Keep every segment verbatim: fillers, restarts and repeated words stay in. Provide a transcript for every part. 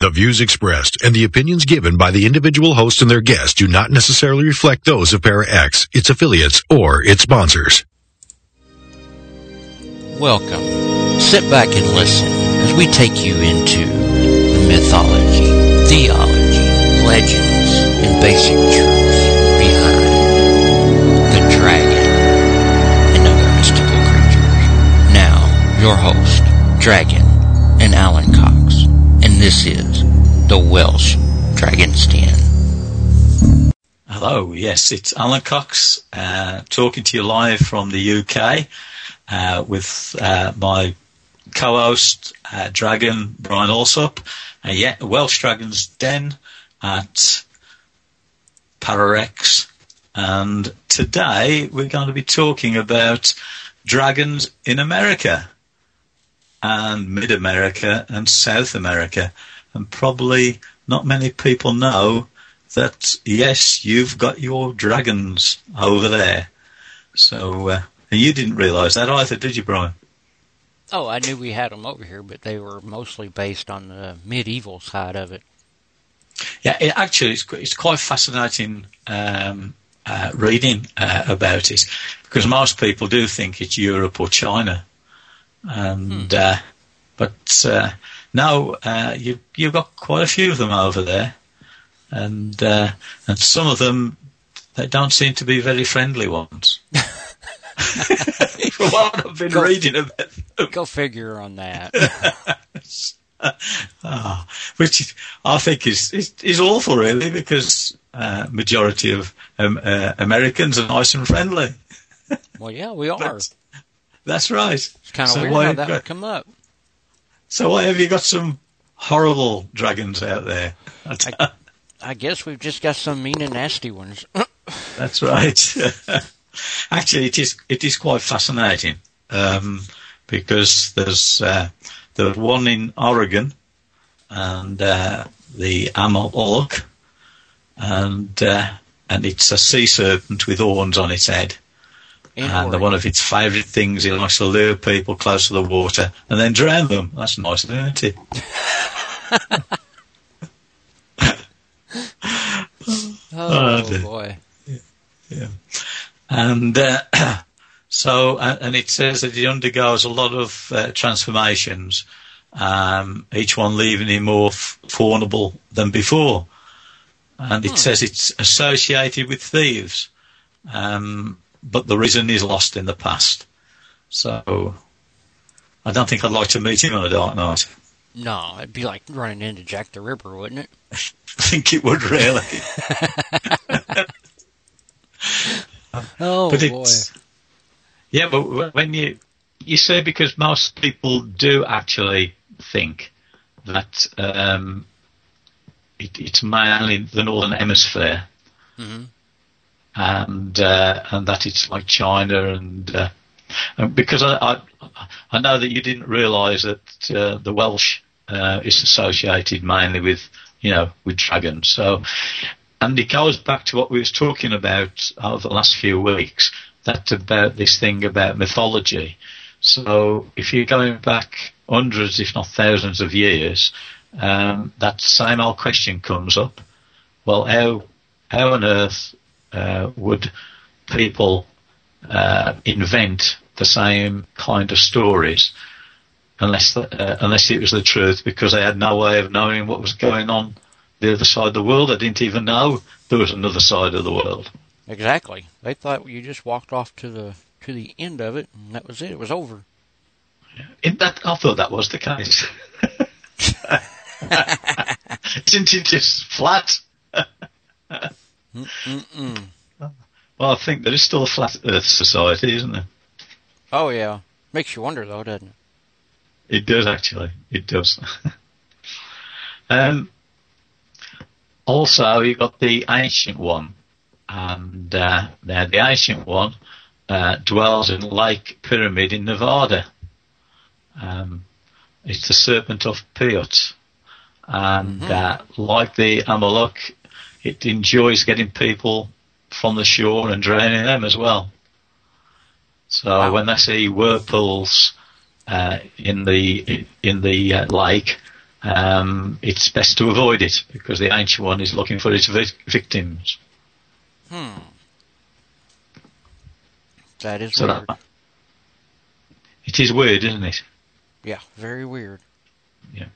The views expressed and the opinions given by the individual host and their guests do not necessarily reflect those of ParaX, its affiliates, or its sponsors. Welcome. Sit back and listen as we take you into the mythology, theology, legends, and basic truths behind the dragon and other mystical creatures. Now, your host, Dragon and Alan Cox, and this is the Welsh Dragon's Den. Hello, yes, it's Alan Cox uh, talking to you live from the U K uh, with uh, my co-host, uh, Dragon Brian Alsop, uh, yeah, Welsh Dragon's Den at ParaX, and today we're going to be talking about dragons in America and Mid-America and South America, and probably not many people know that, yes, you've got your dragons over there. So, uh, and you didn't realise that either, did you, Brian? Oh, I knew we had them over here, but they were mostly based on the medieval side of it. Yeah, it, actually, it's, it's quite fascinating um, uh, reading uh, about it, because most people do think it's Europe or China. And hmm. uh, but uh, no, uh, you you've got quite a few of them over there, and uh, and some of them they don't seem to be very friendly ones. From what I've been go, reading about them. Go figure on that. oh, which I think is, is is awful, really, because uh, majority of um, uh, Americans are nice and friendly. Well, yeah, we are. But, that's right. It's kind of so weird how that got, would come up. So why have you got some horrible dragons out there? I, I guess we've just got some mean and nasty ones. That's right. Actually, it is it is quite fascinating um, because there's uh, there's one in Oregon, and uh, the Amalok, and uh, and it's a sea serpent with horns on its head. In and Oregon. One of its favourite things, it likes to lure people close to the water and then drown them. That's nice, isn't it? oh, oh boy. Yeah. yeah. And uh, so, uh, and it says that it undergoes a lot of uh, transformations, um, each one leaving him more f- fawnable than before. And it hmm. says it's associated with thieves. Um, but the reason is lost in the past. So I don't think I'd like to meet him on a dark night. No, it'd be like running into Jack the Ripper, wouldn't it? I think it would, really. oh, but boy. It's, yeah, but when you, you say, because most people do actually think that um, it, it's mainly the Northern Hemisphere. Mm-hmm. And uh, and that it's like China, and, uh, and because I, I I know that you didn't realise that uh, the Welsh uh, is associated mainly with you know with dragons. So, and it goes back to what we was talking about over the last few weeks. That about this thing about mythology. So if you're going back hundreds, if not thousands, of years, um, that same old question comes up. Well, how how on earth Uh, would people uh, invent the same kind of stories unless the, uh, unless it was the truth, because they had no way of knowing what was going on the other side of the world? They didn't even know there was another side of the world. Exactly. They thought you just walked off to the to the end of it, and that was it. It was over. In that, I thought that was the case. Isn't it just flat? Mm-mm-mm. Well, I think there is still a flat Earth society, isn't there? Oh, yeah. Makes you wonder, though, doesn't it? It does, actually. It does. um, also, you've got the Ancient One. And uh, now the Ancient One uh, dwells in Lake Pyramid in Nevada. Um, it's the Serpent of Piyut. And mm-hmm. uh, like the Amalok, it enjoys getting people from the shore and drowning them as well. So wow. when they see whirlpools uh, in the in the uh, lake, um, it's best to avoid it because the Ancient One is looking for its vic- victims. Hmm. That is So weird. that, it is weird, isn't it? Yeah, very weird. Yeah.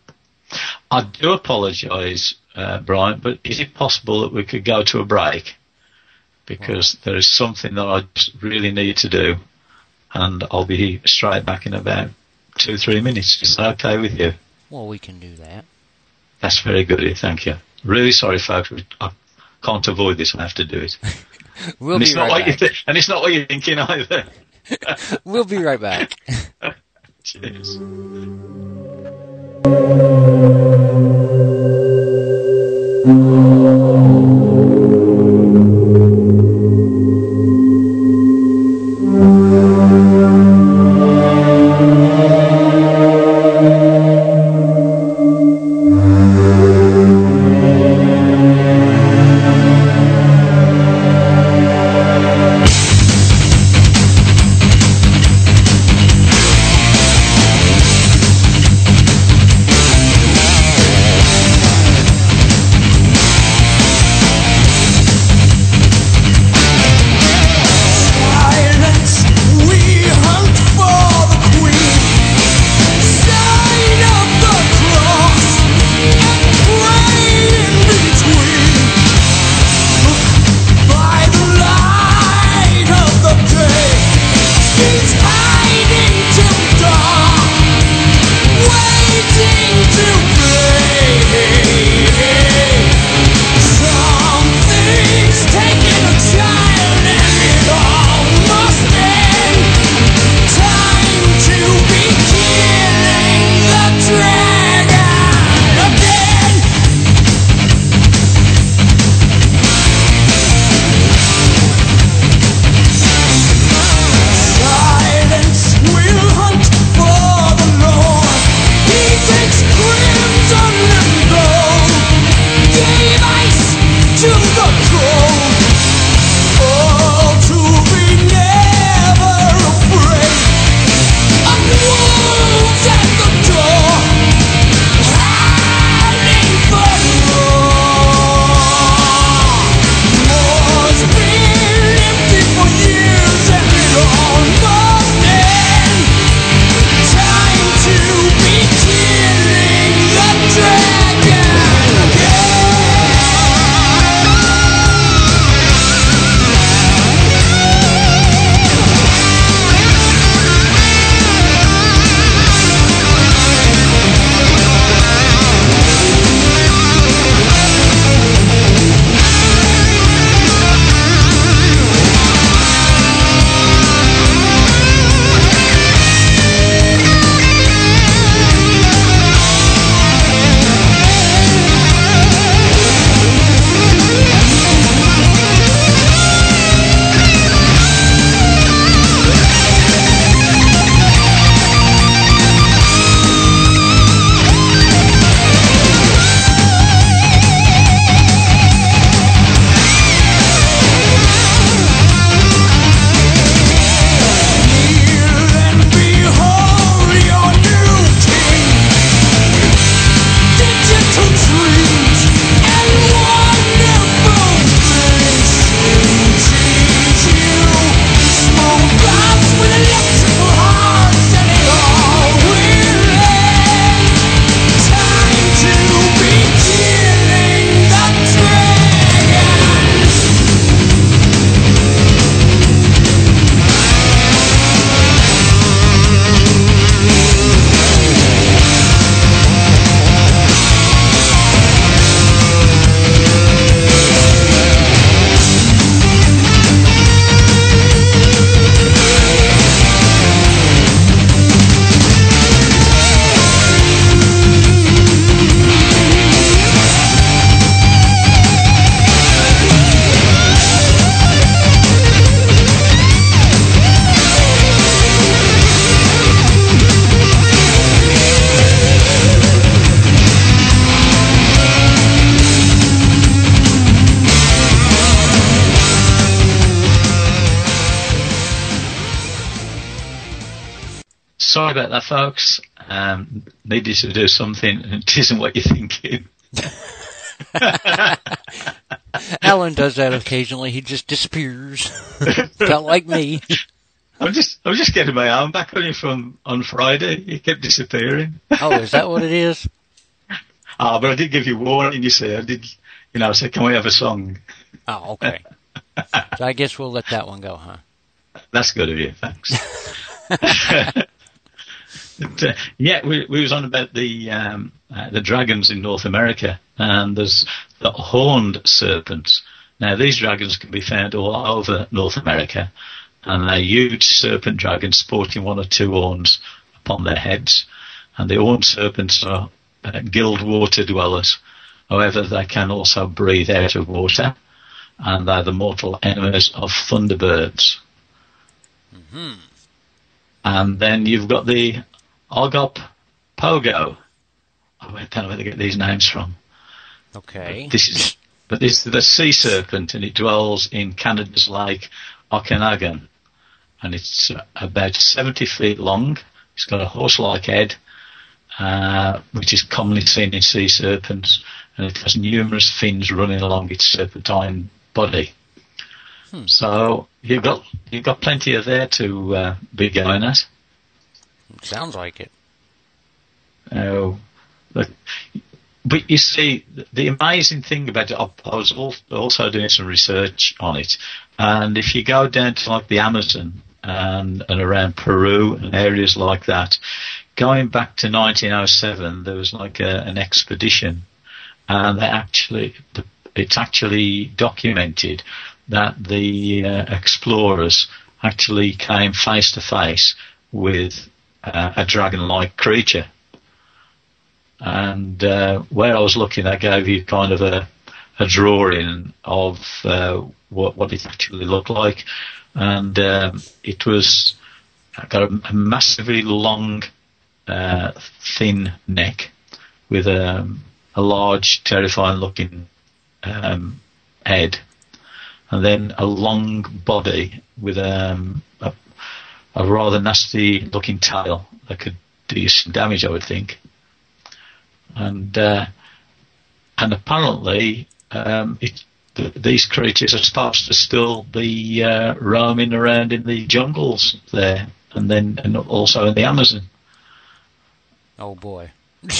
I do apologise, uh, Brian, but is it possible that we could go to a break? Because there is something that I just really need to do, and I'll be straight back in about two, three minutes. Is that okay with you? Well, we can do that. That's very good, thank you. Really sorry, folks. I can't avoid this. I have to do it. We'll and be it's not right what you back. th- and it's not what you're thinking either. We'll be right back. Cheers. Sorry about that, folks. um, needed to do something, and it isn't what you're thinking. Alan does that occasionally. He just disappears. Felt like me. I'm just, I'm just getting my arm back on you from on Friday. You kept disappearing. Oh, is that what it is? Ah, oh, but I did give you warning. You see, I did. You know, I said, "Can we have a song?" Oh, okay. So I guess we'll let that one go, huh? That's good of you. Thanks. But, uh, yeah, we, we was on about the um, uh, the dragons in North America, and there's the horned serpents. Now, these dragons can be found all over North America, and they're huge serpent dragons sporting one or two horns upon their heads. And the horned serpents are uh, gilled water dwellers. However, they can also breathe out of water, and they're the mortal enemies of thunderbirds. Mm-hmm. And then you've got the Ogop Pogo. I don't know where they get these names from. Okay. But this is, but this is the sea serpent, and it dwells in Canada's Lake Okanagan. And it's uh, about seventy feet long. It's got a horse-like head, uh, which is commonly seen in sea serpents, and it has numerous fins running along its serpentine body. Hmm. So you've got you've got plenty of there to uh, be going at. Sounds like it. Oh, but, but you see, the amazing thing about it, I was also doing some research on it, and if you go down to like the Amazon and, and around Peru and areas like that, going back to nineteen oh seven, there was like a, an expedition, and they actually, it's actually documented that the uh, explorers actually came face to face with uh, a dragon-like creature. And uh, where I was looking, I gave you kind of a, a drawing of uh, what, what it actually looked like. And um, it was got a, a massively long, uh, thin neck with a, a large, terrifying-looking um, head, and then a long body with um, a, a rather nasty-looking tail that could do you some damage, I would think. And uh, and apparently, um, it, th- these creatures are supposed to still be uh, roaming around in the jungles there, and then and also in the Amazon. Oh boy!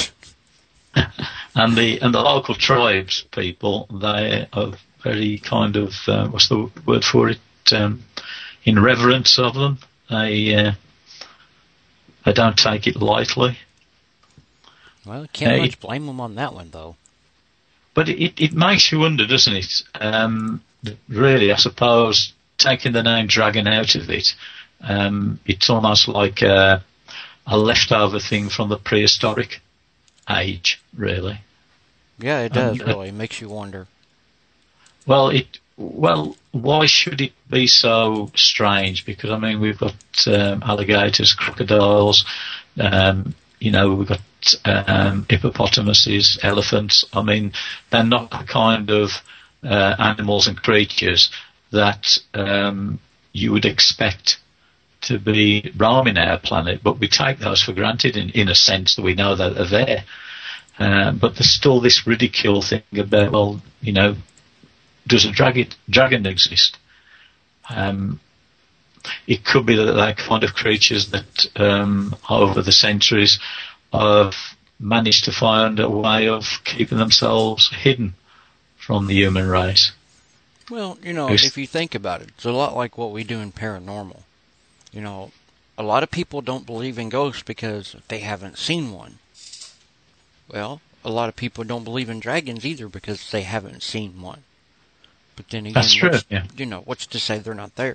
and the and the local tribes people, they are very kind of uh, what's the word for it? Um, in reverence of them, they uh, they don't take it lightly. Well, you can't uh, much it, blame them on that one, though. But it, it makes you wonder, doesn't it? Um, really, I suppose, taking the name dragon out of it, um, it's almost like a, a leftover thing from the prehistoric age, really. Yeah, it does, um, really. It makes you wonder. Well, it well, why should it be so strange? Because, I mean, we've got um, alligators, crocodiles, um, you know, we've got um, hippopotamuses, elephants. I mean, they're not the kind of uh, animals and creatures that um, you would expect to be roaming our planet, but we take those for granted in, in a sense that we know that they're there. Uh, but there's still this ridicule thing about, well, you know, does a dragon, dragon exist? Um, it could be that they're kind of creatures that um, over the centuries have managed to find a way of keeping themselves hidden from the human race. Well, you know, There's, if you think about it, it's a lot like what we do in paranormal. You know, a lot of people don't believe in ghosts because they haven't seen one. Well, a lot of people don't believe in dragons either because they haven't seen one. But then again, that's true, what's, yeah. you know, what's to say they're not there?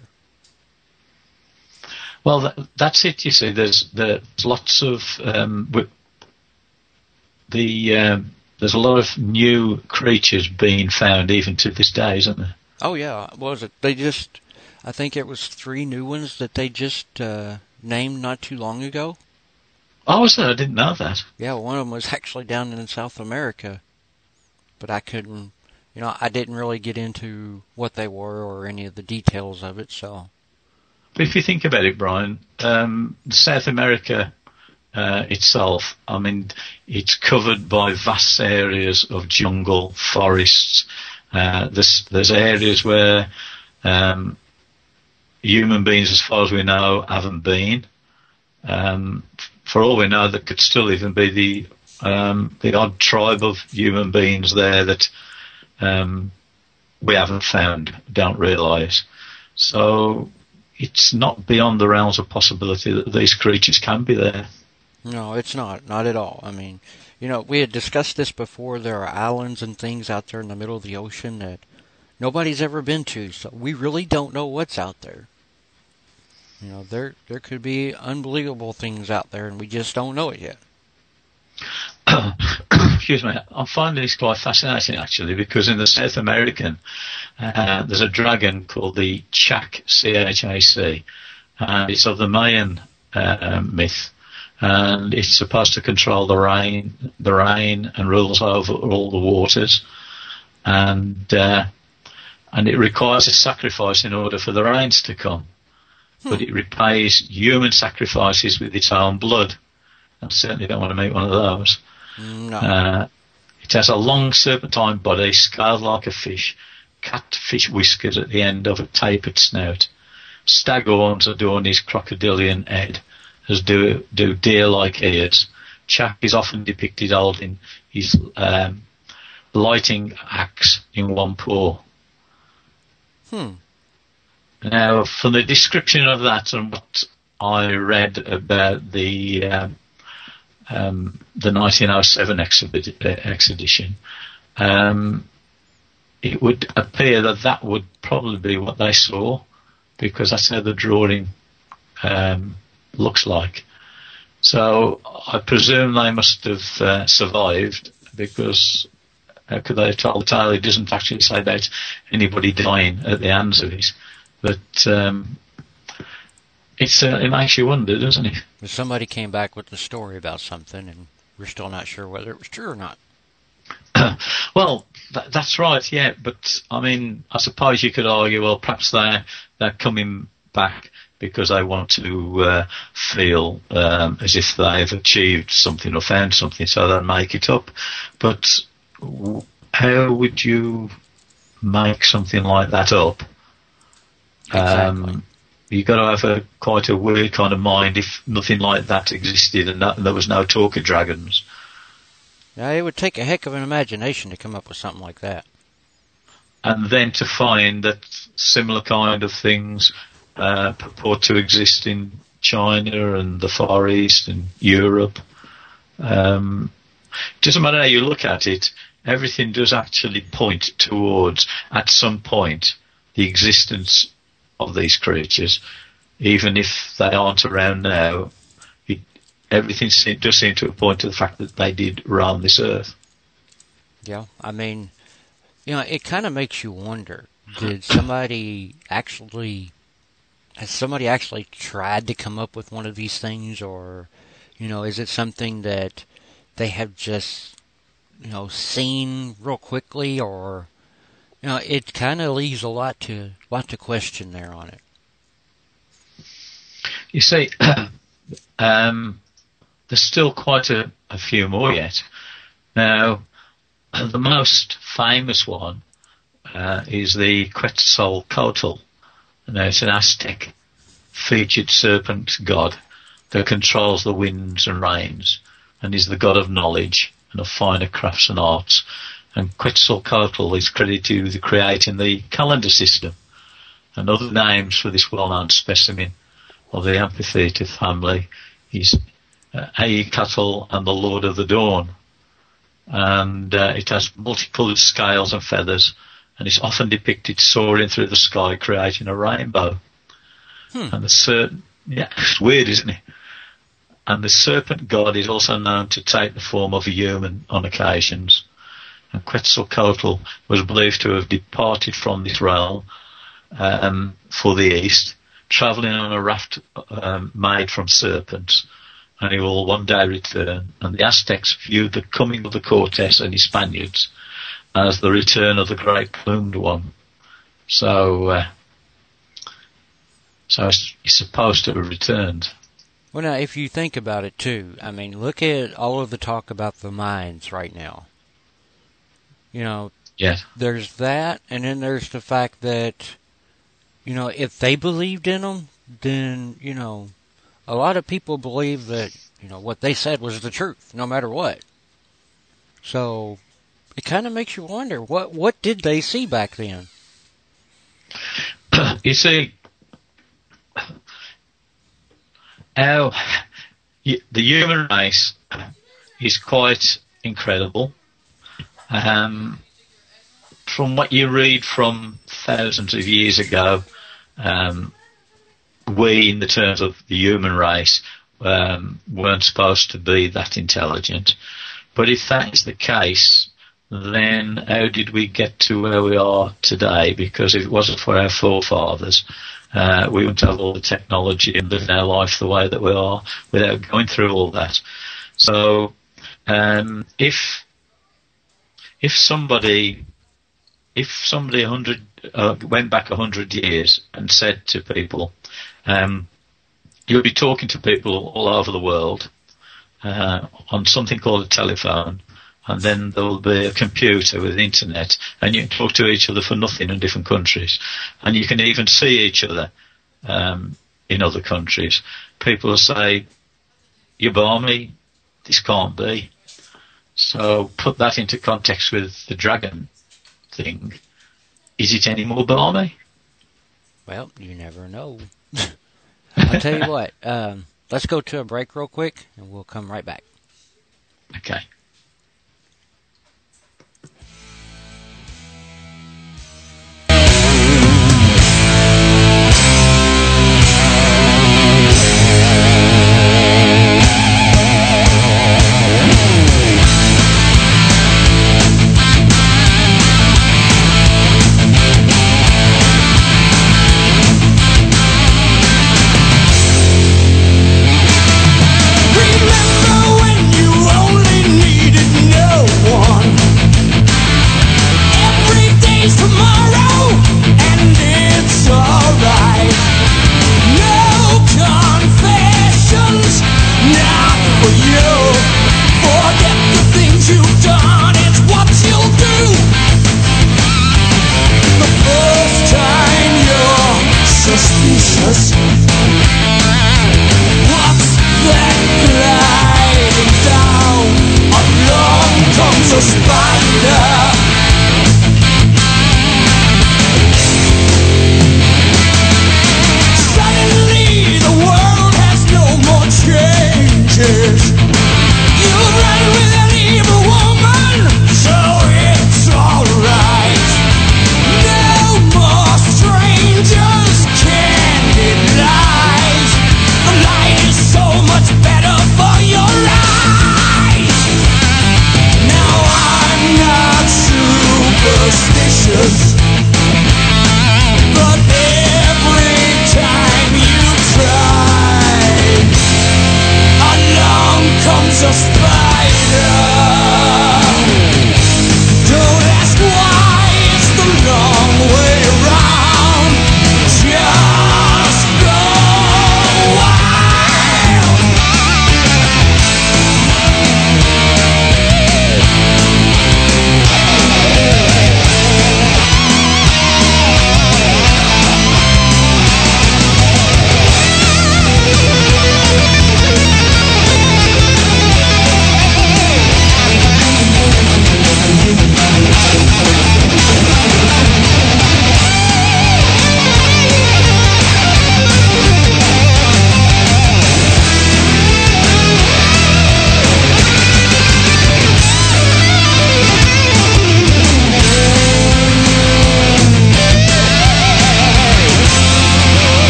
Well, that, that's it. You see, there's there's lots of um, the um, there's a lot of new creatures being found even to this day, isn't there? Oh yeah, what was it? They just, I think it was three new ones that they just uh, named not too long ago. Oh, was there? I didn't know that. Yeah, one of them was actually down in South America, but I couldn't, you know, I didn't really get into what they were or any of the details of it, so. But if you think about it, Brian, um, South America uh, itself, I mean, it's covered by vast areas of jungle, forests. Uh, there's, there's areas where um, human beings, as far as we know, haven't been. Um, for all we know, there could still even be the um, the odd tribe of human beings there that um, we haven't found, don't realise. So it's not beyond the realms of possibility that these creatures can be there. No, it's not. Not at all. I mean, you know, we had discussed this before. There are islands and things out there in the middle of the ocean that nobody's ever been to, so we really don't know what's out there. You know, there there could be unbelievable things out there, and we just don't know it yet. Excuse me. I'm finding this quite fascinating, actually, because in the South American, uh, there's a dragon called the Chac, C H A C, and it's of the Mayan uh, myth, and it's supposed to control the rain, the rain, and rules over all the waters, and uh, and it requires a sacrifice in order for the rains to come. But it repays human sacrifices with its own blood. I certainly don't want to meet one of those. No. Uh, it has a long serpentine body, scaled like a fish, catfish whiskers at the end of a tapered snout, stag horns adorn his crocodilian head, as do, do deer-like ears. Chac is often depicted holding his um, lighting axe in one paw. Hmm. Now, from the description of that and what I read about the um, um, the nineteen oh seven exhibit, uh, expedition, um, it would appear that that would probably be what they saw, because that's how the drawing um, looks like. So I presume they must have uh, survived, because how could they have told the tale? It doesn't actually say about anybody dying at the hands of it. But um, it's uh, it makes you wonder, doesn't it? If somebody came back with a story about something, and we're still not sure whether it was true or not. Well, th- that's right, yeah. But I mean, I suppose you could argue, well, perhaps they're they're coming back because they want to uh, feel um, as if they've achieved something or found something, so they'll make it up. But w- how would you make something like that up? Exactly. Um, you've got to have a quite a weird kind of mind if nothing like that existed and, that, and there was no talk of dragons. Now, it would take a heck of an imagination to come up with something like that. And then to find that similar kind of things uh, purport to exist in China and the Far East and Europe. Um, doesn't matter how you look at it, everything does actually point towards, at some point, the existence of these creatures, even if they aren't around now. It, everything se- does seem to point to the fact that they did roam this earth. Yeah, I mean, you know, it kind of makes you wonder, did somebody actually, has somebody actually tried to come up with one of these things, or, you know, is it something that they have just, you know, seen real quickly, or... You know, it kind of leaves a lot to lot to question there on it. You see, um, there's still quite a, a few more yet. Now, the most famous one uh, is the Quetzalcoatl. Now, it's an Aztec featured serpent god that controls the winds and rains, and is the god of knowledge and of finer crafts and arts. And Quetzalcoatl is credited with creating the calendar system. And other names for this well-known specimen of the amphitheatre family is uh, Ayatl and the Lord of the Dawn. And uh, it has multicoloured scales and feathers, and it's often depicted soaring through the sky, creating a rainbow. Hmm. And the certain, yeah, it's weird, isn't it? And the serpent god is also known to take the form of a human on occasions. And Quetzalcoatl was believed to have departed from this realm um, for the east, travelling on a raft um, made from serpents, and he will one day return. And the Aztecs viewed the coming of the Cortes and his Spaniards as the return of the great plumed one. So, uh, so he's supposed to have returned. Well, now, if you think about it, too, I mean, look at all of the talk about the mines right now. You know, Yes. there's that, and then there's the fact that, you know, if they believed in them, then, you know, a lot of people believe that, you know, what they said was the truth, no matter what. So, it kind of makes you wonder, what, what did they see back then? You see, our, the human race is quite incredible. Um, from what you read from thousands of years ago, um, we, in the terms of the human race, um, weren't supposed to be that intelligent. But if that is the case, then how did we get to where we are today? Because if it wasn't for our forefathers, uh, we wouldn't have all the technology and live our life the way that we are without going through all that. So, um, if if somebody if somebody a hundred uh, went back a hundred years and said to people, um, you'll be talking to people all over the world uh, on something called a telephone, and then there will be a computer with the internet, and you can talk to each other for nothing in different countries, and you can even see each other um, in other countries. People will say, "You balmy, this can't be." So put that into context with the dragon thing. Is it any more balmy? Well, you never know. I'll tell you what, um, let's go to a break real quick, and we'll come right back. Okay.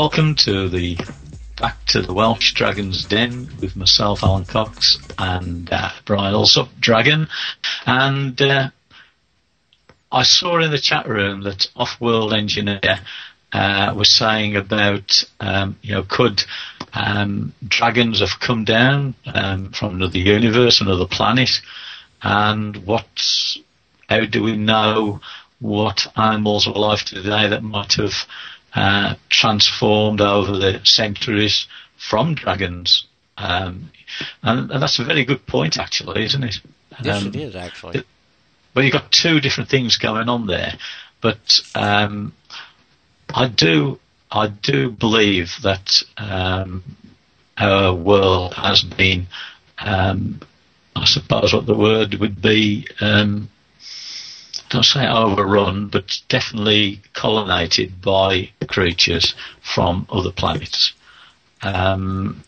welcome to the back to the Welsh Dragon's Den with myself, Alan Cox, and uh, Brian Alsop, Dragon. And uh, I saw in the chat room that Off-World Engineer uh, was saying about, um, you know, could um, dragons have come down um, from another universe, another planet, and what's, how do we know what animals are alive today that might have uh, transformed over the centuries from dragons? Um, and, and that's a very good point, actually, isn't it? Yes, um, it is, actually. But you've got two different things going on there. But um, I do, I do believe that um, our world has been, um, I suppose, what the word would be. Um, don't say overrun, but definitely colonized by creatures from other planets. Um,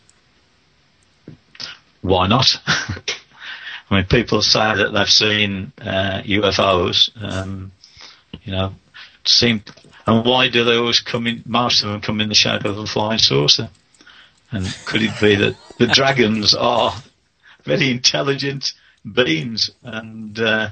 why not? I mean, people say that they've seen uh, U F Os, um, you know, seem, and why do they always come in, most of them come in the shape of a flying saucer? And could it be that the dragons are very intelligent beings, and uh,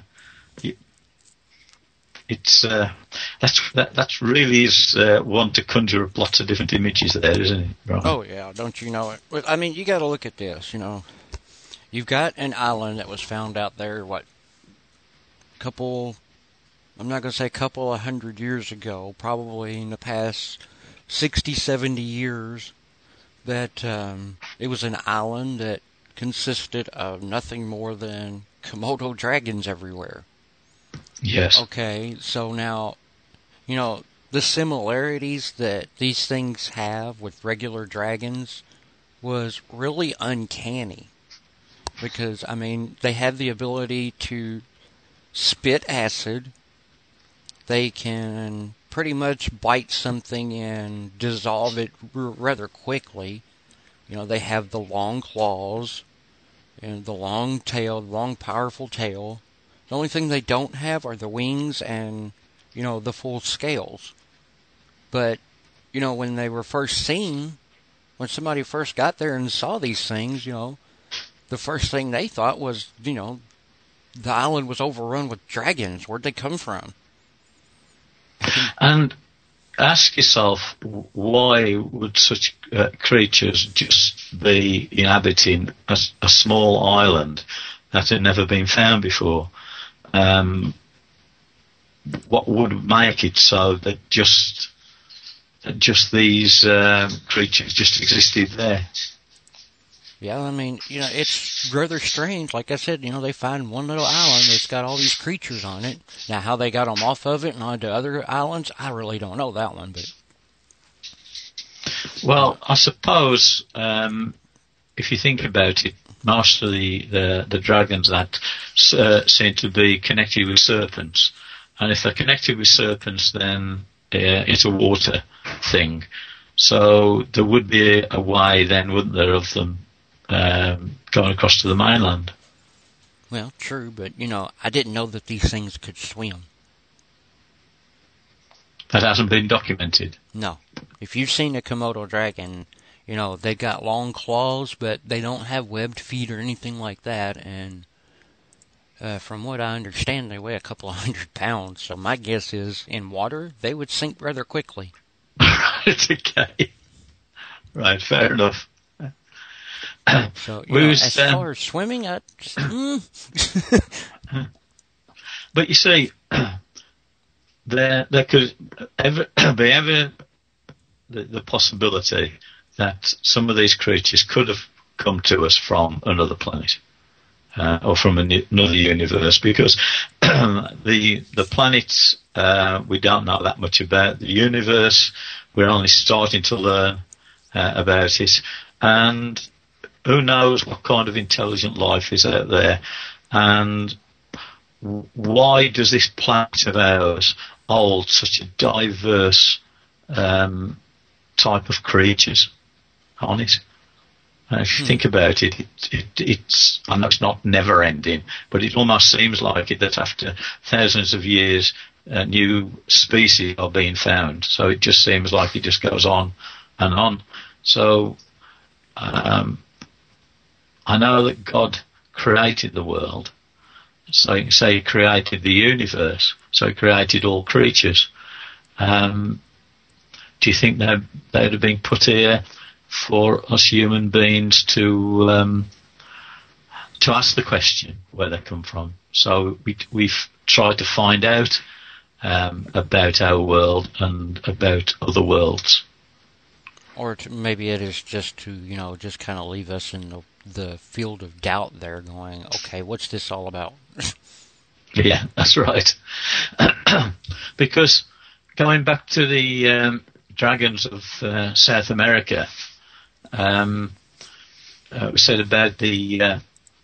It's uh, that's that that's really is uh, one to conjure up lots of different images there, isn't it, Brian? Oh yeah, don't you know it? Well, I mean, you got to look at this. You know, you've got an island that was found out there. What? Couple? I'm not going to say a couple of hundred years ago. Probably in the past sixty, seventy years. That um, it was an island that consisted of nothing more than Komodo dragons everywhere. Yes. Okay, so now, you know, the similarities that these things have with regular dragons was really uncanny. Because, I mean, they have the ability to spit acid. They can pretty much bite something and dissolve it r- rather quickly. You know, they have the long claws and the long tail, long powerful tail. The only thing they don't have are the wings and, you know, the full scales. But, you know, when they were first seen, when somebody first got there and saw these things, you know, the first thing they thought was, you know, the island was overrun with dragons. Where'd they come from? And ask yourself, why would such uh, creatures just be inhabiting a, a small island that had never been found before? Um, what would make it so that just that just these uh, creatures just existed there? Yeah, I mean, you know, it's rather strange. Like I said, you know, they find one little island that's got all these creatures on it. Now, how they got them off of it and onto other islands, I really don't know that one. But well, I suppose um, if you think about it, most of the, the, the dragons that uh, seem to be connected with serpents. And if they're connected with serpents, then uh, it's a water thing. So there would be a way then, wouldn't there, of them um, going across to the mainland? Well, true, but, you know, I didn't know that these things could swim. That hasn't been documented? No. If you've seen a Komodo dragon, you know, they got long claws, but they don't have webbed feet or anything like that. And uh, from what I understand, they weigh a couple of hundred pounds. So my guess is, in water, they would sink rather quickly. Right, okay. Right, fair enough. So, you know, was, as um, far as swimming, I... mm. But you see, there there could ever be ever the, the possibility that some of these creatures could have come to us from another planet uh, or from another universe, because the the planets uh, we don't know that much about. The universe, we're only starting to learn uh, about it, and who knows what kind of intelligent life is out there, and why does this planet of ours hold such a diverse um, type of creatures on it? And if you hmm. think about it, it, it, it's, I know it's not never ending, but it almost seems like it that after thousands of years, uh, new species are being found. So it just seems like it just goes on and on. So um, I know that God created the world. So you can say he created the universe. So he created all creatures. Um, do you think they they'd have been put here for us human beings to um, to ask the question where they come from? So we, we've tried to find out um, about our world and about other worlds. Or to, maybe it is just to, you know, just kind of leave us in the, the field of doubt there going, okay, what's this all about? Yeah, that's right. Because going back to the um, dragons of uh, South America, um, uh, we said about the uh,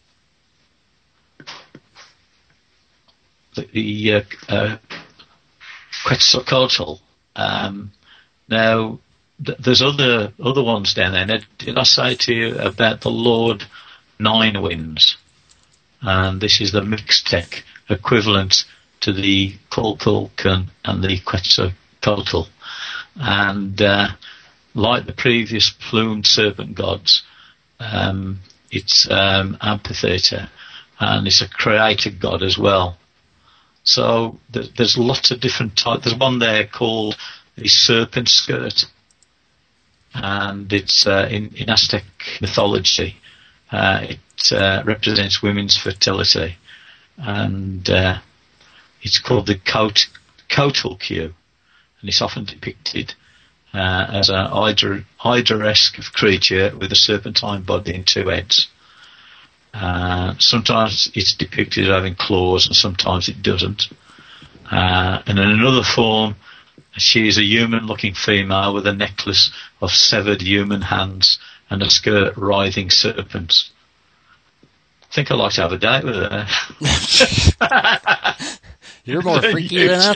the uh, uh, Quetzalcoatl. Um, now, th- there's other other ones down there. Now, did I say to you about the Lord Nine Winds? And this is the Mixtec equivalent to the Kukulkan and the Quetzalcoatl. And uh, like the previous plumed serpent gods, um, it's um, amphitheatre, and it's a creator god as well. So th- there's lots of different types. There's one there called the serpent skirt, and it's uh, in, in Aztec mythology. Uh, it uh, represents women's fertility, and uh, it's called the coat, Coatl-Q, and it's often depicted uh, as a hydra, hydra-esque creature with a serpentine body and two heads. Uh, sometimes it's depicted as having claws, and sometimes it doesn't. Uh, and in another form, she is a human-looking female with a necklace of severed human hands and a skirt writhing serpents. I think I'd like to have a date with her. You're more freaky than I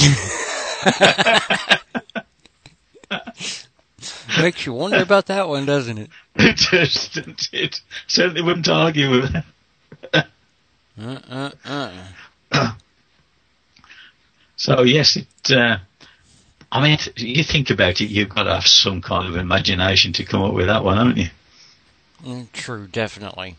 thought. Makes you wonder about that one, doesn't it? It does, doesn't it? Certainly wouldn't argue with her. uh, uh, uh. So, yes, it... Uh, I mean, you think about it, you've got to have some kind of imagination to come up with that one, haven't you? Mm, true, definitely.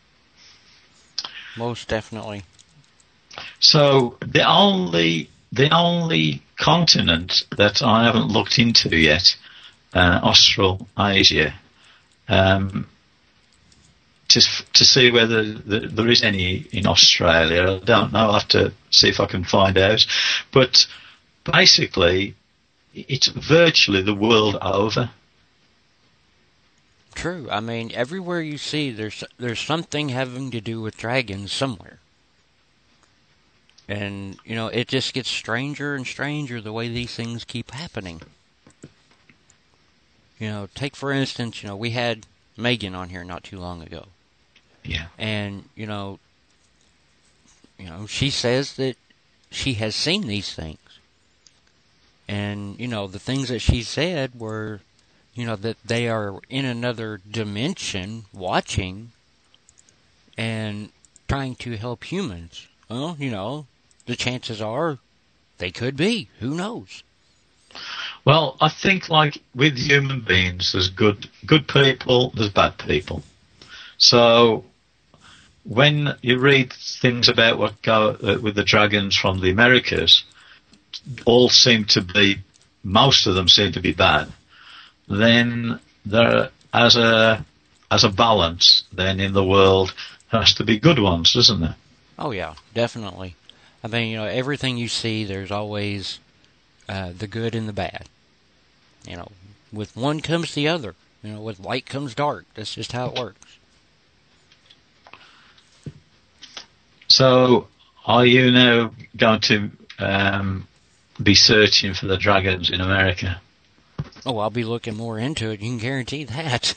Most definitely. So the only the only continent that I haven't looked into yet, uh, Australasia, um, to to see whether the, there is any in Australia. I don't know. I'll have to see if I can find out. But basically, it's virtually the world over. True. I mean, everywhere you see, there's there's something having to do with dragons somewhere. And, you know, it just gets stranger and stranger the way these things keep happening. You know, take for instance, you know, we had Megan on here not too long ago. Yeah. And, you know, you know, she says that she has seen these things. And, you know, the things that she said were, you know, that they are in another dimension watching and trying to help humans. Well, you know, the chances are they could be. Who knows? Well, I think like with human beings, there's good good people, there's bad people. So when you read things about what go uh, with the dragons from the Americas, all seem to be, most of them seem to be bad. Then there, as a as a balance, then in the world there has to be good ones, doesn't there? Oh yeah, definitely. I mean, you know, everything you see, there's always uh, the good and the bad. You know, with one comes the other. You know, with light comes dark. That's just how it works. So, are you now going to um, be searching for the dragons in America? Oh, I'll be looking more into it. You can guarantee that.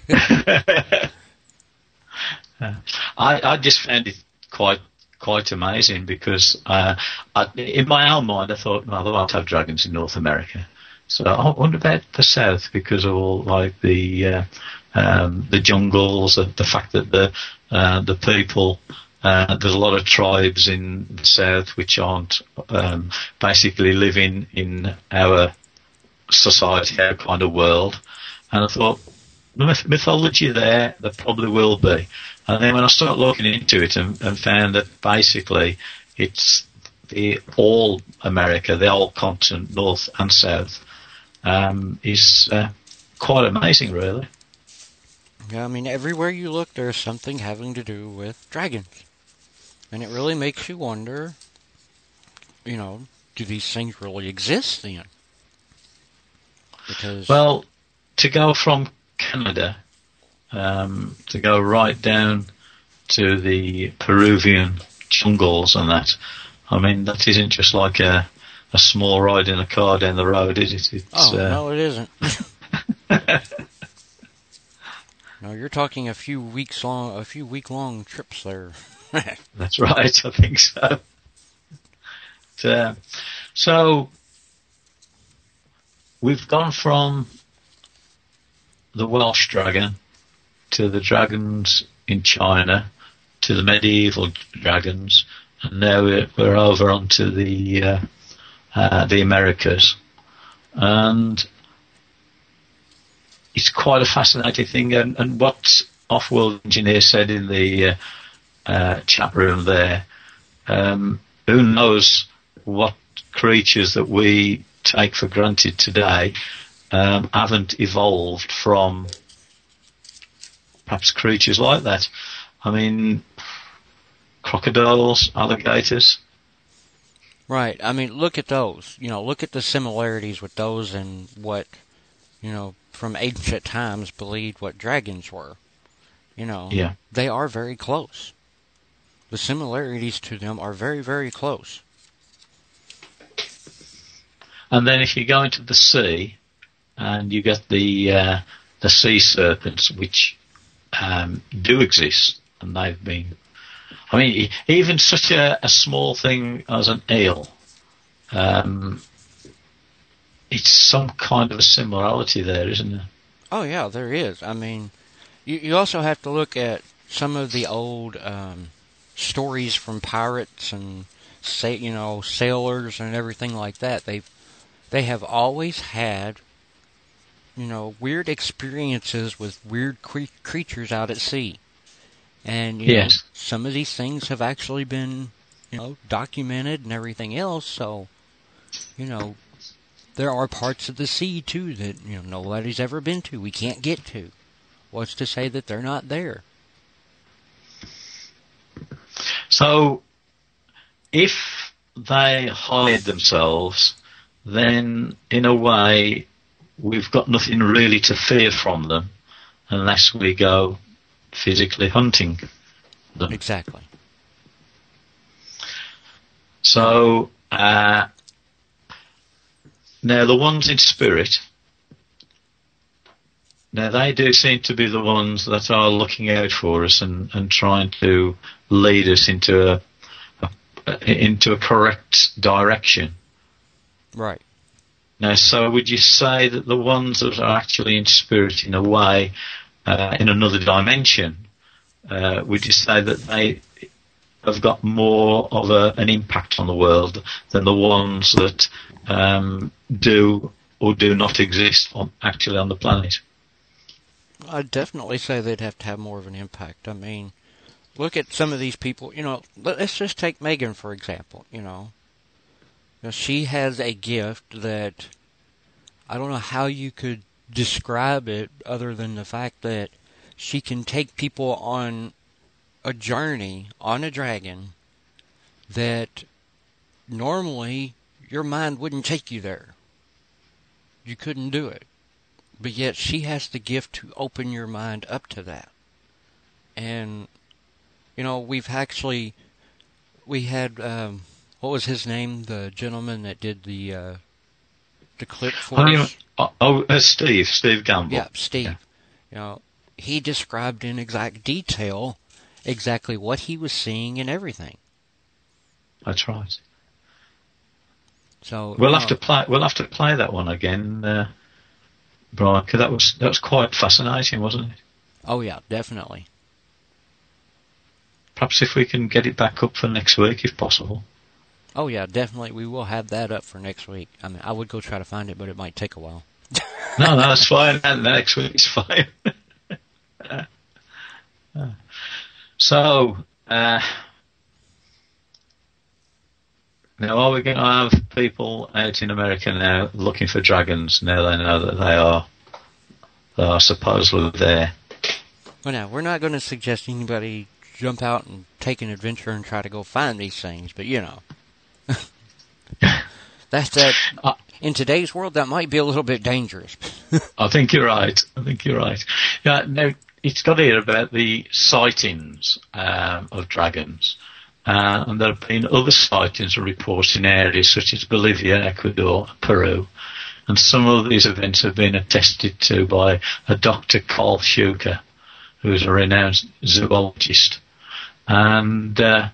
I, I just found it quite quite amazing because uh, I, in my own mind I thought, well, they won't have dragons in North America. So I wonder about the South because of all like the uh, um, the jungles, the, the fact that the uh, the people. Uh, there's a lot of tribes in the South which aren't um, basically living in our society, our kind of world. And I thought, the myth- mythology there, there probably will be. And then when I started looking into it and, and found that basically it's the all America, the whole continent, north and south, um, is uh, quite amazing, really. Yeah, I mean, everywhere you look, there's something having to do with dragons. And it really makes you wonder, you know, do these things really exist then? Because well, to go from Canada, um, to go right down to the Peruvian jungles and that, I mean, that isn't just like a, a small ride in a car down the road, is it? It's, oh, uh, no, it isn't. No, you're talking a few weeks long, a few week long trips there. That's right, I think so. But, uh, so, we've gone from the Welsh dragon to the dragons in China to the medieval dragons, and now we're, we're over onto the uh, uh, the Americas, and it's quite a fascinating thing. And, and what Off-World Engineer said in the uh, uh, chat room there, um, who knows what creatures that we take for granted today um, haven't evolved from perhaps creatures like that. I mean, crocodiles, alligators. Right. I mean, look at those. You know, look at the similarities with those and what, you know, from ancient times believed what dragons were. You know, yeah. They are very close. The similarities to them are very, very close. And then if you go into the sea, and you get the uh, the sea serpents, which um, do exist, and they've been. I mean, even such a, a small thing as an eel, um, it's some kind of a similarity there, isn't there? Oh yeah, there is. I mean, you you also have to look at some of the old um, stories from pirates and say you know sailors and everything like that. They've they have always had, you know, weird experiences with weird cre- creatures out at sea. And, you yes. know, some of these things have actually been, you know, documented and everything else. So, you know, there are parts of the sea, too, that, you know, nobody's ever been to. We can't get to. What's to say that they're not there? So, if they hide themselves, then, in a way, we've got nothing really to fear from them unless we go physically hunting them. Exactly. So, uh, now the ones in spirit, now they do seem to be the ones that are looking out for us and, and trying to lead us into a, a into a correct direction. Right. Now, so would you say that the ones that are actually in spirit, in a way, uh, in another dimension, uh, would you say that they have got more of a, an impact on the world than the ones that um, do or do not exist on, actually on the planet? I'd definitely say they'd have to have more of an impact. I mean, look at some of these people. You know, let's just take Megan, for example, you know. Now, she has a gift that I don't know how you could describe it other than the fact that she can take people on a journey on a dragon that normally your mind wouldn't take you there. You couldn't do it. But yet she has the gift to open your mind up to that. And, you know, we've actually, we had... Um, what was his name? The gentleman that did the uh, the clip for us? Oh, oh uh, Steve. Steve Gamble. Yeah, Steve. Yeah. You know, he described in exact detail exactly what he was seeing and everything. That's right. So we'll know, have to play. We'll have to play that one again, uh, Brian. Because that was that was quite fascinating, wasn't it? Oh yeah, definitely. Perhaps if we can get it back up for next week, if possible. Oh, yeah, definitely. We will have that up for next week. I mean, I would go try to find it, but it might take a while. No, no, that's fine. Next week's fine. So, uh, now are we going to have people out in America now looking for dragons now they know that they are, they are supposedly there? Well, now, we're not going to suggest anybody jump out and take an adventure and try to go find these things, but you know. That's that. Uh, in today's world, that might be a little bit dangerous. I think you're right. I think you're right. Yeah, now, it's got here about the sightings um, of dragons. Uh, and there have been other sightings or reports in areas such as Bolivia, Ecuador, Peru. And some of these events have been attested to by a Doctor Carl Schuker, who is a renowned zoologist. And uh,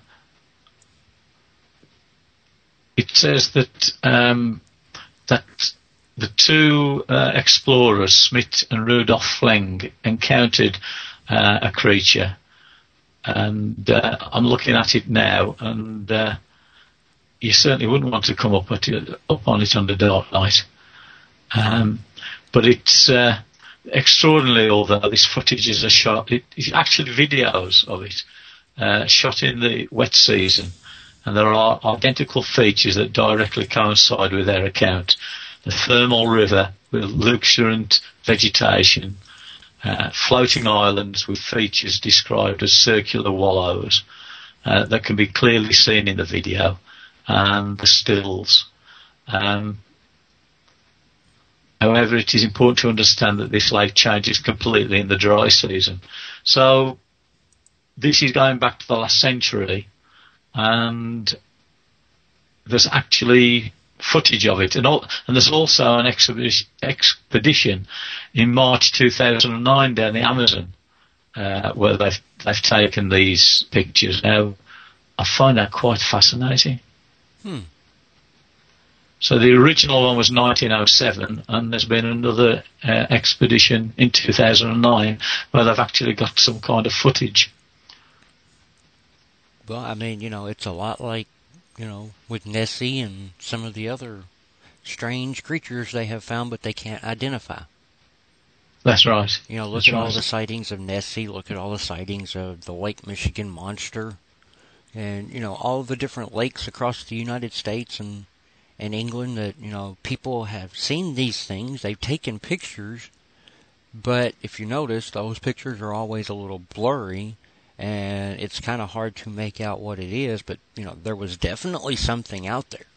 it says that um, that the two uh, explorers, Smith and Rudolf Fleng, encountered uh, a creature. And uh, I'm looking at it now, and uh, you certainly wouldn't want to come up, at it, up on it on the dark night. Um, but it's uh, extraordinary, although this footage is a shot. It, it's actually videos of it, uh, shot in the wet season. And there are identical features that directly coincide with their account. The thermal river with luxuriant vegetation, uh, floating islands with features described as circular wallows uh, that can be clearly seen in the video, and the stills. Um, however, it is important to understand that this lake changes completely in the dry season. So this is going back to the last century, and there's actually footage of it, and, all, and there's also an exhibition, expedition in March two thousand nine down the Amazon uh, where they've they've taken these pictures. Now, I find that quite fascinating. Hmm. So the original one was nineteen oh seven, and there's been another uh, expedition in two thousand nine where they've actually got some kind of footage. Well, I mean, you know, it's a lot like, you know, with Nessie and some of the other strange creatures they have found but they can't identify. That's right. You know, look That's at right. all the sightings of Nessie, look at all the sightings of the Lake Michigan monster, and, you know, all the different lakes across the United States and, and England that, you know, people have seen these things, they've taken pictures, but if you notice, those pictures are always a little blurry, and it's kind of hard to make out what it is, but, you know, there was definitely something out there.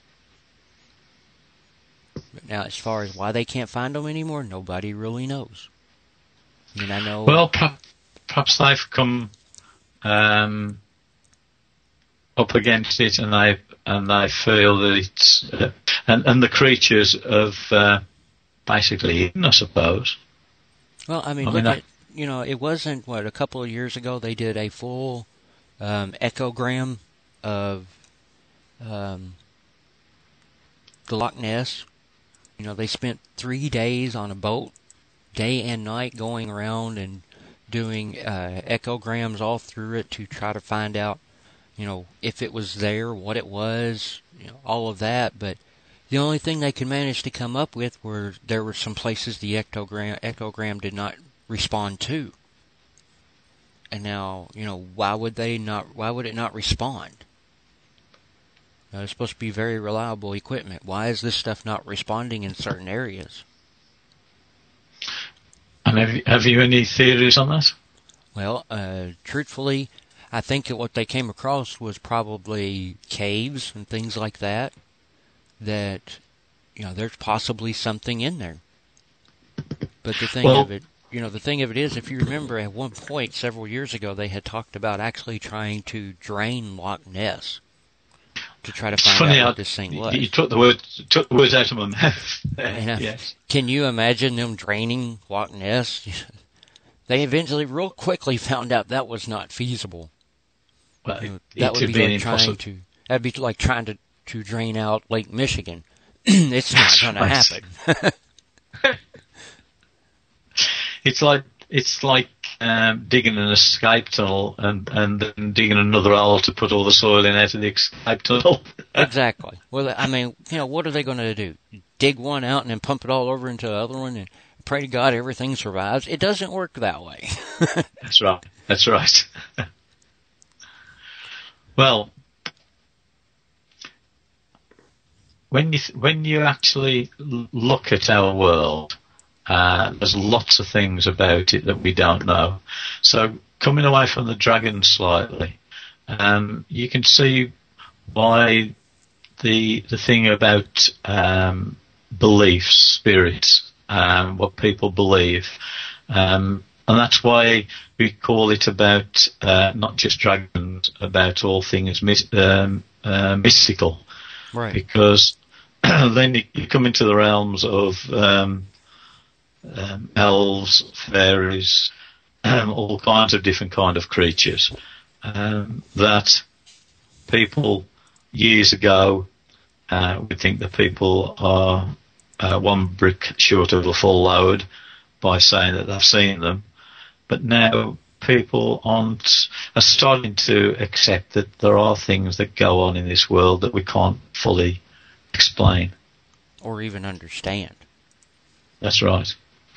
But now, as far as why they can't find them anymore, nobody really knows. I mean, I know... Well, perhaps they've come um, up against it, and they and they feel that it's... Uh, and, and the creatures have uh, basically hidden, I suppose. Well, I mean, I look mean at... You know, it wasn't, what, a couple of years ago they did a full um, echogram of um, the Loch Ness. You know, they spent three days on a boat, day and night, going around and doing uh, echograms all through it to try to find out, you know, if it was there, what it was, you know, all of that. But the only thing they could manage to come up with were there were some places the echogram, echogram did not respond to. And now, you know, why would they not, why would it not respond? Now, it's supposed to be very reliable equipment. Why is this stuff not responding in certain areas? And have you, have you any theories on that? Well, uh, truthfully, I think that what they came across was probably caves and things like that, that, you know, there's possibly something in there. But the thing well, of it, You know, the thing of it is, if you remember, at one point several years ago, they had talked about actually trying to drain Loch Ness to try to find funny out how what this thing was. You took the words, took the words out of my mouth. And, uh, yes. Can you imagine them draining Loch Ness? They eventually, real quickly, found out that was not feasible. Well, You know, it, that it would be be like impossible. trying to. That'd be like trying to to drain out Lake Michigan. It's not going to happen. It's like it's like um, digging an escape tunnel and, and then digging another hole to put all the soil in out of the escape tunnel. Exactly. Well, I mean, you know, what are they going to do? Dig one out and then pump it all over into the other one and pray to God everything survives? It doesn't work that way. That's right. That's right. Well, when you th- when you actually l- look at our world, uh, there's lots of things about it that we don't know. So, coming away from the dragon slightly, um, you can see why the the thing about um, beliefs, spirits, um, what people believe, um, and that's why we call it about uh, not just dragons, about all things mis- um, uh, mystical. Right. Because then you, you come into the realms of um, um, elves, fairies, um, all kinds of different kind of creatures um, that people years ago uh, would think that people are uh, one brick short of a full load by saying that they've seen them. But now people aren't, are starting to accept that there are things that go on in this world that we can't fully explain. Or even understand. That's right.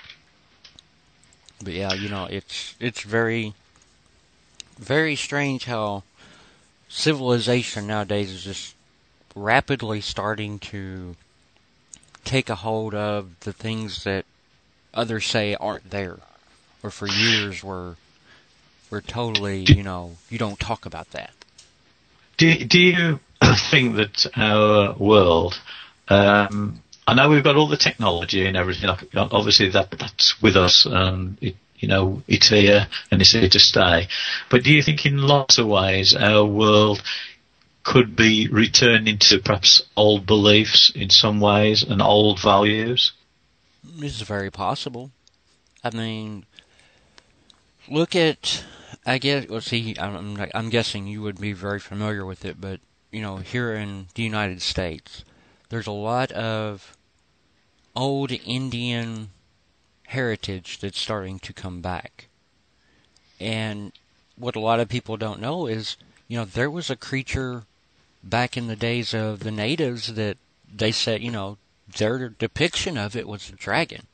But yeah, you know, it's it's very, very strange how civilization nowadays is just rapidly starting to take a hold of the things that others say aren't there. Or for years were were totally, you know, you don't talk about that. Do, do you think that our world, um, I know we've got all the technology and everything, obviously that that's with us, and it, you know, it's here and it's here to stay. But do you think in lots of ways our world could be returning to perhaps old beliefs in some ways and old values? It's very possible. I mean, look at, I guess, well, see, I'm, I'm guessing you would be very familiar with it, but, you know, here in the United States, there's a lot of old Indian heritage that's starting to come back. And what a lot of people don't know is, you know, there was a creature back in the days of the natives that they said, you know, their depiction of it was a dragon.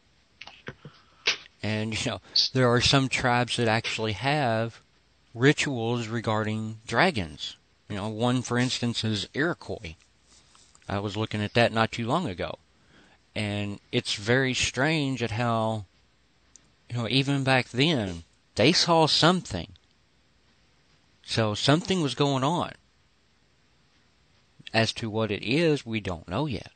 And, you know, there are some tribes that actually have rituals regarding dragons. You know, one, for instance, is Iroquois. I was looking at that not too long ago. And it's very strange at how, you know, even back then, they saw something. So something was going on. As to what it is, we don't know yet.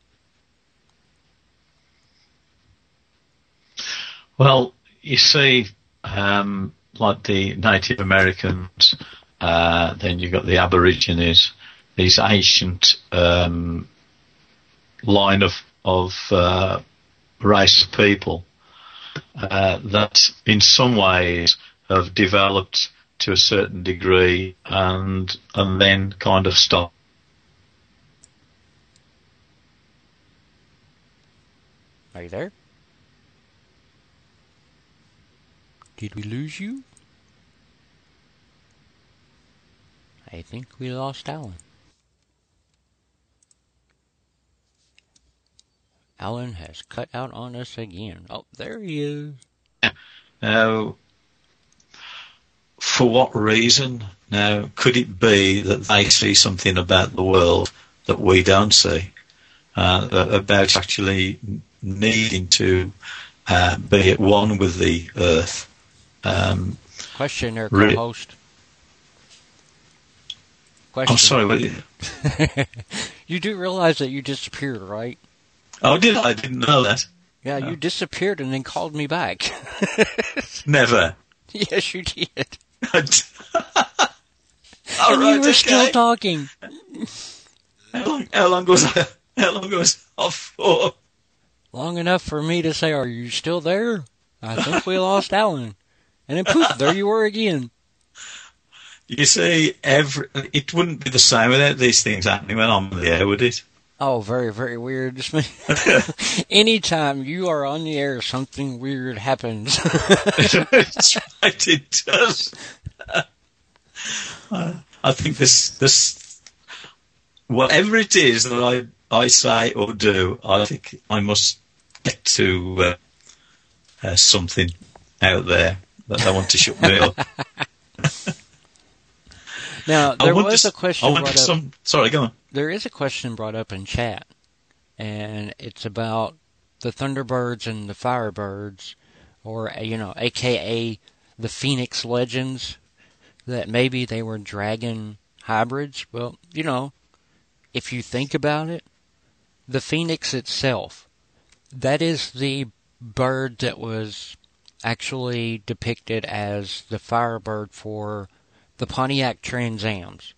Well, you see, um, like the Native Americans, uh, then you've got the Aborigines, these ancient um, line of of uh, race of people uh, that in some ways have developed to a certain degree and and then kind of stopped. Are you there? Did we lose you? I think we lost Alan. Alan has cut out on us again. Oh, there he is. Now, for what reason? Now, could it be that they see something about the world that we don't see? Uh, about actually needing to uh, be at one with the earth. Um, Question there, co-host. Question. I'm sorry. What you... you do realize that you disappeared, right? Oh, did I? I didn't know that. Yeah, no. You disappeared and then called me back. Never. Yes, you did. All and right, you were okay. still talking. How long, how long was I? How long was I off for? Long enough for me to say, "Are you still there?" I think we lost Alan. And then poof, there you were again. You see, every it wouldn't be the same without these things happening when I'm on the air, would it? Oh, very, very weird. Just me. Anytime you are on the air, something weird happens. That's right, it does. uh, I think this, this, whatever it is that I, I say or do, I think I must get to uh, uh, something out there that I want to shut me up. Now, there was a question brought up. Some, sorry, go on. There is a question brought up in chat, and it's about the Thunderbirds and the Firebirds, or, you know, a k a the Phoenix Legends, that maybe they were dragon hybrids. Well, you know, if you think about it, the Phoenix itself, that is the bird that was actually depicted as the Firebird for the Pontiac Trans Ams.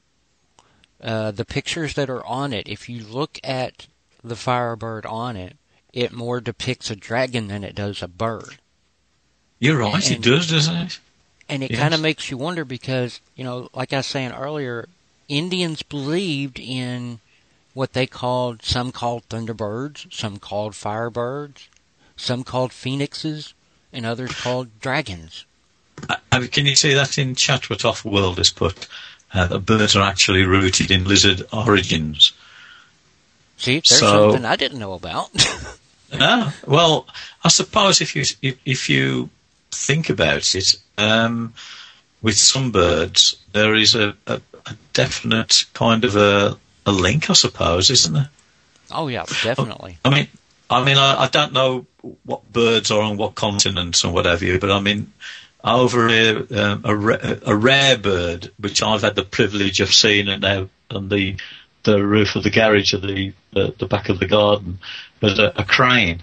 Uh, the pictures that are on it, if you look at the Firebird on it, it more depicts a dragon than it does a bird. You're right, and, it does, doesn't it? And it yes. kind of makes you wonder because, you know, like I was saying earlier, Indians believed in what they called, some called Thunderbirds, some called Firebirds, some called Phoenixes, and others called dragons. Uh, can you see that in chat what Off-World has put? Uh, that birds are actually rooted in lizard origins. See, there's so, something I didn't know about. No, well, I suppose if you if, if you think about it, um, with some birds there is a, a, a definite kind of a, a link, I suppose, isn't there? Oh yeah, definitely. I mean, I mean, I, I don't know what birds are on what continents and whatever, but I mean, over here, um, a, ra- a rare bird, which I've had the privilege of seeing it now on the the roof of the garage of the the, the back of the garden, was a, a crane.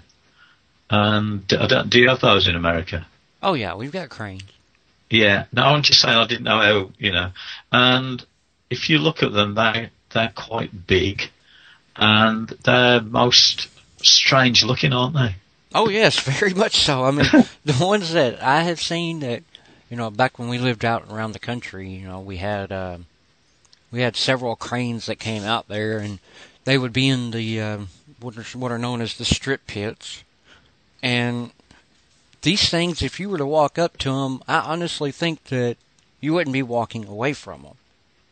And I don't, do you have those in America? Oh yeah, we've got cranes. Yeah. No, I'm just saying I didn't know how, you know. And if you look at them, they they're quite big, and they're most strange looking, aren't they? Oh yes, very much so. I mean, the ones that I have seen that, you know, back when we lived out around the country, you know, we had uh, we had several cranes that came out there, and they would be in the uh, what are what are known as the strip pits. And these things, if you were to walk up to them, I honestly think that you wouldn't be walking away from them.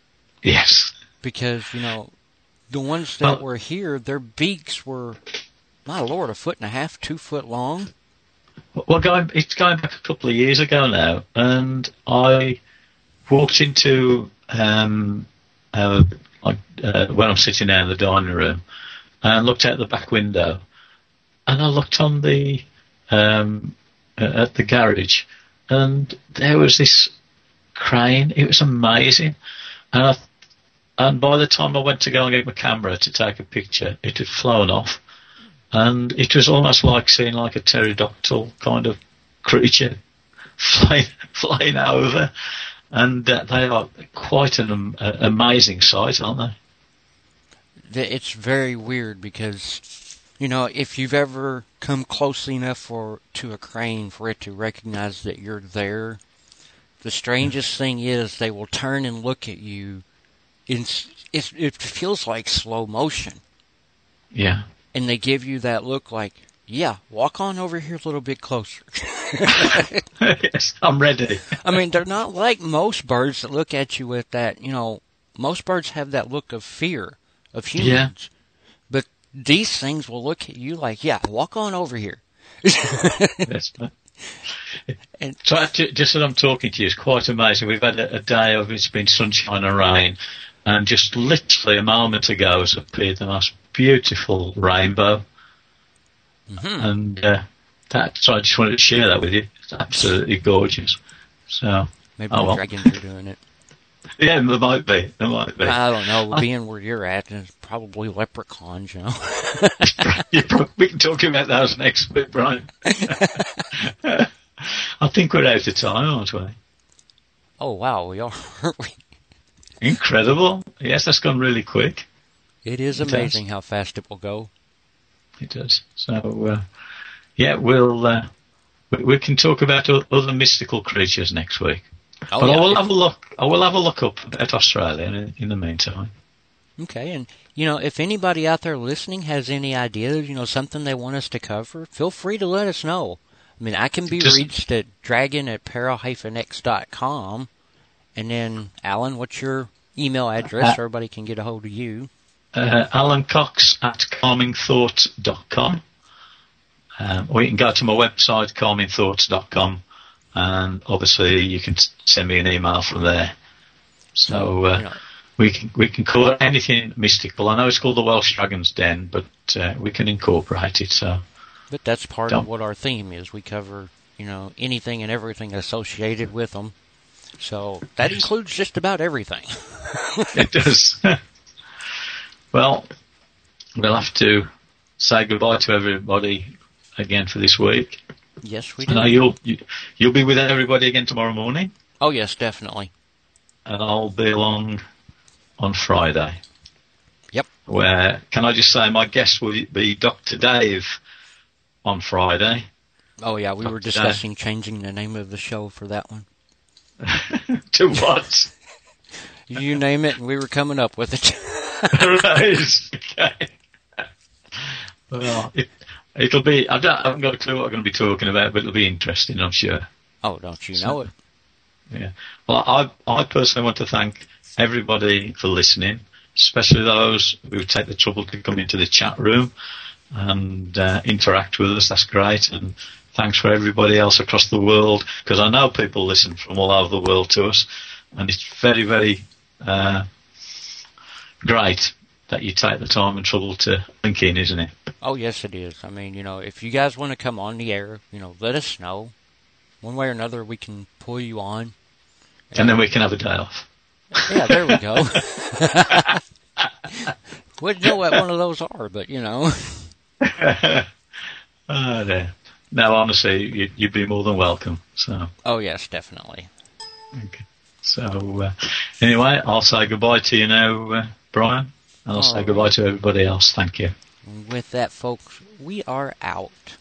Yes, because you know, the ones that well, were here, their beaks were, my Lord, a foot and a half, two foot long. Well, going, it's going back a couple of years ago now, and I walked into um, uh, like, uh, when I'm sitting there in the dining room, and looked out the back window, and I looked on the um, uh, at the garage, and there was this crane. It was amazing, and I, and by the time I went to go and get my camera to take a picture, it had flown off. And it was almost like seeing like a pterodactyl kind of creature flying, flying over. And uh, they are quite an um, uh, amazing sight, aren't they? It's very weird because, you know, if you've ever come close enough for to a crane for it to recognize that you're there, the strangest thing is they will turn and look at you. In, it, it feels like slow motion. Yeah. And they give you that look like, yeah, walk on over here a little bit closer. Yes, I'm ready. I mean, they're not like most birds that look at you with that, you know, most birds have that look of fear of humans. Yeah. But these things will look at you like, yeah, walk on over here. Yes. And so just as I'm talking to you, it's quite amazing. We've had a, a day of it's been sunshine and rain, and just literally a moment ago has appeared the most beautiful rainbow. Mm-hmm. And uh, that, so I just wanted to share that with you. It's absolutely gorgeous. So maybe oh the well. dragons are doing it. Yeah, there might be. There might be. I don't know. Being where you're at, it's probably leprechauns, you know. We can talk about those next week, Brian. I think we're out of time, aren't we? Oh, wow, we are, aren't we? Incredible. Yes, that's gone really quick. It is amazing how fast it will go. It does. So, uh, yeah, we'll uh, we, we can talk about other mystical creatures next week. Oh, but yeah. I will have a look. I will have a look up at Australia in, in the meantime. Okay, and, you know, if anybody out there listening has any ideas, you know, something they want us to cover, feel free to let us know. I mean, I can be Just, reached at dragon at para dash x dot com. And then, Alan, what's your email address uh, so everybody can get a hold of you? Uh, Alan Cox at calming thoughts dot com. Um, or you can go to my website, calming thoughts dot com, and obviously you can send me an email from there. So uh, you know, we can we can call it anything mystical. I know it's called the Welsh Dragon's Den, but uh, we can incorporate it. So, but that's part don't. of what our theme is. We cover, you know, anything and everything associated with them. So that yes. includes just about everything. It does. Well, we'll have to say goodbye to everybody again for this week. Yes, we do. Now you'll you, you'll be with everybody again tomorrow morning. Oh yes, definitely. And I'll be along on Friday. Yep. Where can I just say my guest will be Doctor Dave on Friday. Oh yeah, we Doctor were discussing Dave. changing the name of the show for that one. To what? You name it, and we were coming up with it. Right. Okay. Well, it, it'll be. I, don't, I haven't got a clue what I'm going to be talking about, but it'll be interesting, I'm sure. Oh, don't you know so, it? Yeah. Well, I I personally want to thank everybody for listening, especially those who take the trouble to come into the chat room and uh, interact with us. That's great. And thanks for everybody else across the world, because I know people listen from all over the world to us, and it's very, very uh, great that you take the time and trouble to link in, isn't it? Oh, yes, it is. I mean, you know, if you guys want to come on the air, you know, let us know. One way or another, we can pull you on. And, and then we can have a day off. Yeah, there we go. Wouldn't know what one of those are, but, you know. Oh, dear. No, honestly, you, you'd be more than welcome. So. Oh, yes, definitely. Okay. So, uh, anyway, I'll say goodbye to you now, uh, Brian. And I'll All say right. goodbye to everybody else. Thank you. With that, folks, we are out.